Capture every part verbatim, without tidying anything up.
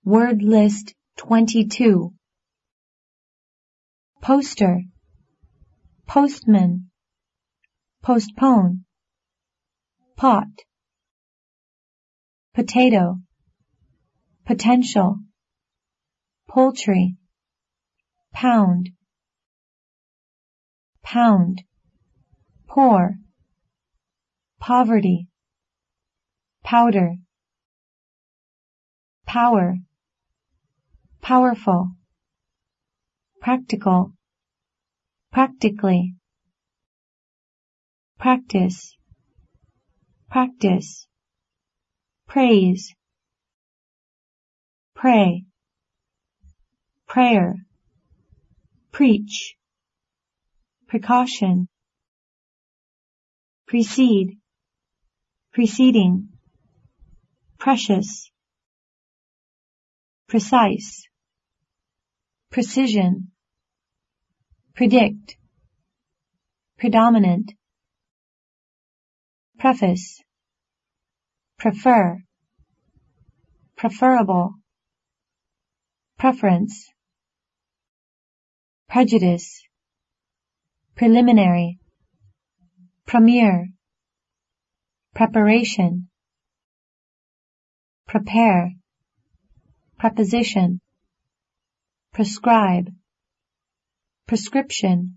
Word list twenty-two. Poster, postman, postpone, pot, potato, potential, poultry, pound, pound, poor, poverty, powder, power, powerful, practical, practically, practice, practice, praise, pray, prayer, preach, precaution, precede, preceding, precious, precise, precision, predict, predominant, preface, prefer, preferable, preference, prejudice, preliminary, premiere, preparation, prepare, preposition, prescribe, prescription,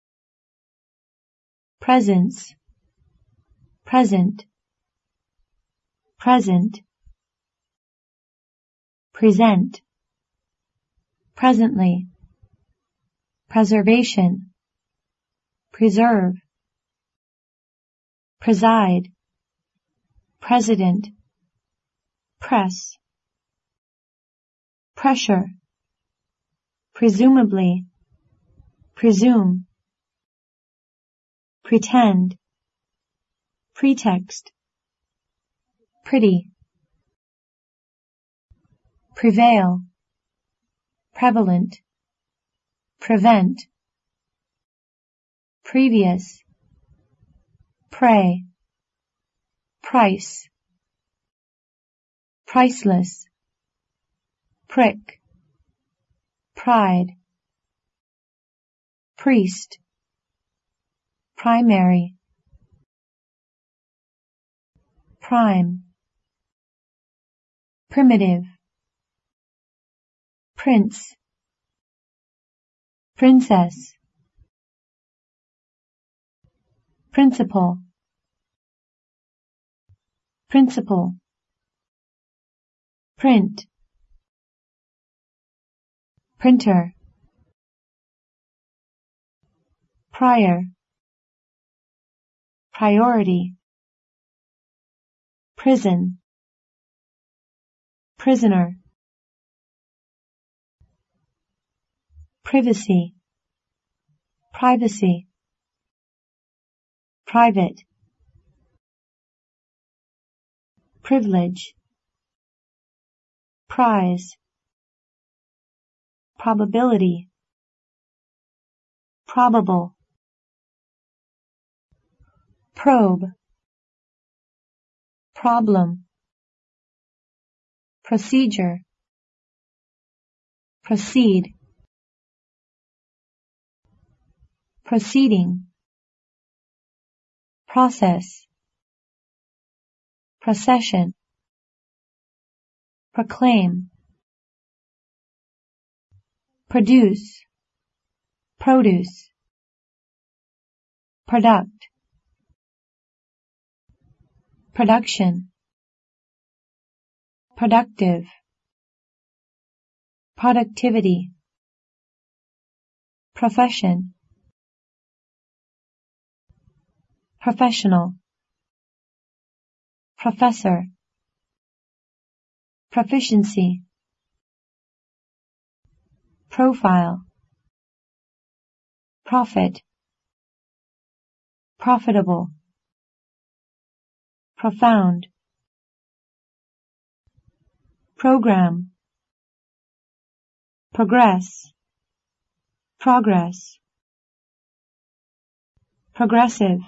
presence, present, present, present, presently, preservation, preserve, preside, president, press, pressure, presumably, presume, pretend, pretext, pretty, prevail, prevalent, prevent, previous, pray, price, priceless, prick, pride, priest, primary, prime, primitive, prince, princess, principal, principal, print, printer, prior, priority, prison, prisoner, privacy, privacy, private, privilege, prize, probability, probable, probe, problem, procedure, proceed, proceeding, process, procession, proclaim, produce, produce, product, production, productive, productivity, profession, professional, professor, proficiency, profile, profit, profitable, profound, program, progress, progress, progressive,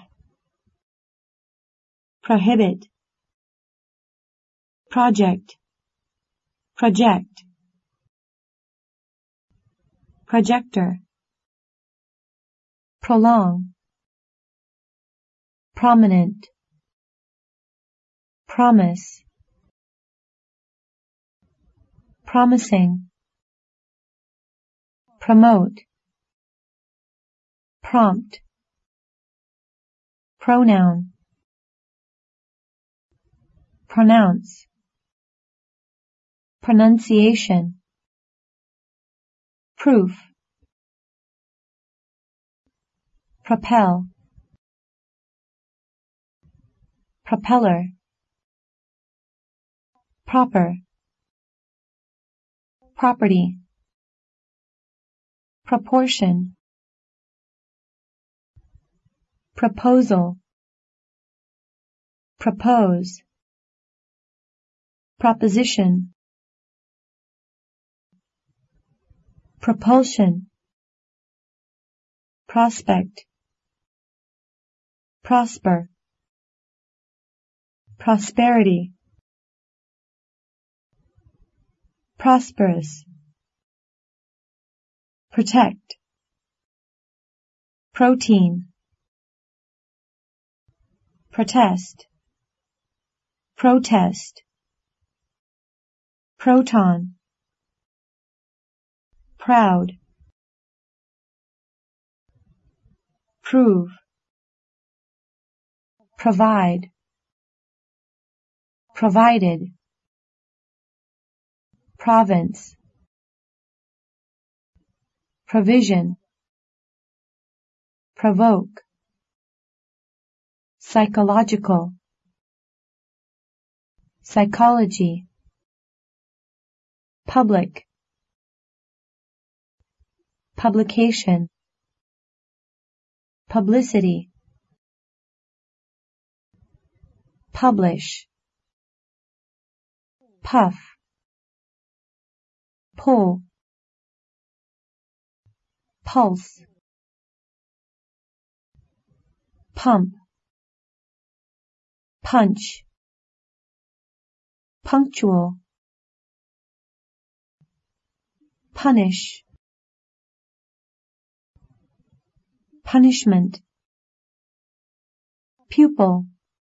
prohibit, project, project, projector, prolong, prominent, promise, promising, promote, prompt, pronoun, pronounce, pronunciation, proof, propel, propeller, proper, property, proportion, proposal, propose, proposition, propulsion, prospect, prosper, prosperity, prosperous, protect, protein, protest, protest, proton, proud, prove, provide, provided, province, provision, provoke, psychological, psychology, public, publication, publicity, publish, puff, pull, pulse, pump, punch, punctual, punish, punishment, pupil,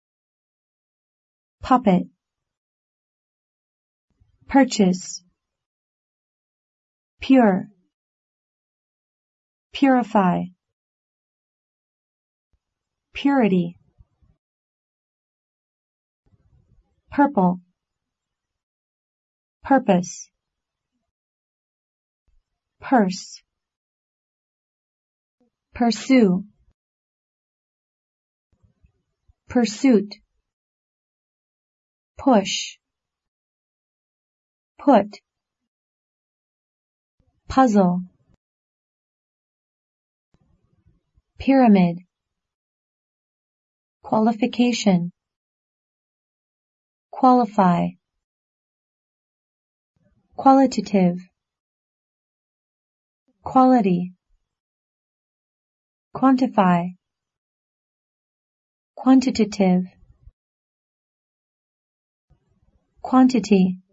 puppet, purchase, pure, purify, purity, purple, purpose, purse, pursue, pursuit, push, put, puzzle, pyramid, qualification, qualify, qualitative, quality, quantify, quantitative, quantity,